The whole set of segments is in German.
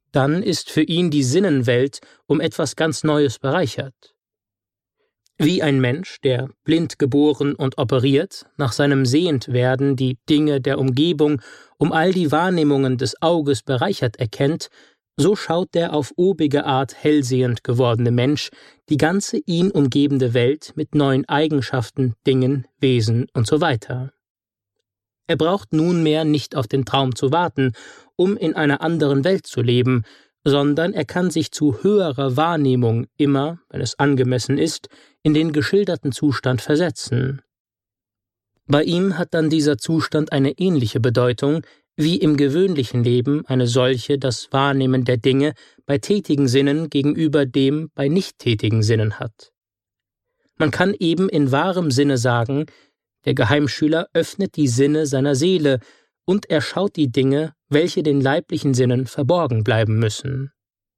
dann ist für ihn die Sinnenwelt um etwas ganz Neues bereichert. Wie ein Mensch, der blind geboren und operiert, nach seinem Sehendwerden die Dinge der Umgebung um all die Wahrnehmungen des Auges bereichert erkennt, so schaut der auf obige Art hellsehend gewordene Mensch die ganze ihn umgebende Welt mit neuen Eigenschaften, Dingen, Wesen usw. Er braucht nunmehr nicht auf den Traum zu warten, um in einer anderen Welt zu leben, sondern er kann sich zu höherer Wahrnehmung immer, wenn es angemessen ist, in den geschilderten Zustand versetzen. Bei ihm hat dann dieser Zustand eine ähnliche Bedeutung, wie im gewöhnlichen Leben eine solche das Wahrnehmen der Dinge bei tätigen Sinnen gegenüber dem bei nicht tätigen Sinnen hat. Man kann eben in wahrem Sinne sagen, der Geheimschüler öffnet die Sinne seiner Seele und er schaut die Dinge, welche den leiblichen Sinnen verborgen bleiben müssen.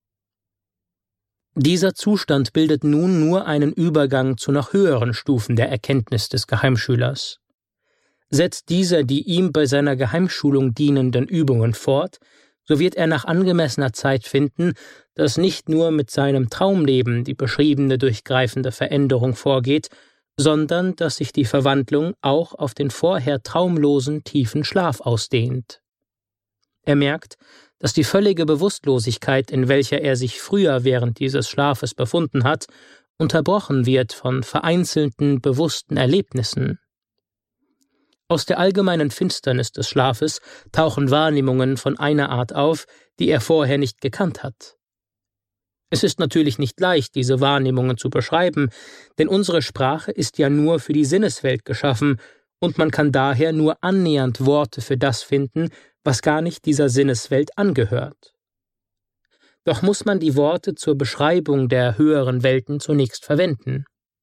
Dieser Zustand bildet nun nur einen Übergang zu noch höheren Stufen der Erkenntnis des Geheimschülers. Setzt dieser die ihm bei seiner Geheimschulung dienenden Übungen fort, so wird er nach angemessener Zeit finden, dass nicht nur mit seinem Traumleben die beschriebene durchgreifende Veränderung vorgeht, sondern dass sich die Verwandlung auch auf den vorher traumlosen tiefen Schlaf ausdehnt. Er merkt, dass die völlige Bewusstlosigkeit, in welcher er sich früher während dieses Schlafes befunden hat, unterbrochen wird von vereinzelten, bewussten Erlebnissen. Aus der allgemeinen Finsternis des Schlafes tauchen Wahrnehmungen von einer Art auf, die er vorher nicht gekannt hat. Es ist natürlich nicht leicht, diese Wahrnehmungen zu beschreiben, denn unsere Sprache ist ja nur für die Sinneswelt geschaffen und man kann daher nur annähernd Worte für das finden, was gar nicht dieser Sinneswelt angehört. Doch muss man die Worte zur Beschreibung der höheren Welten zunächst verwenden.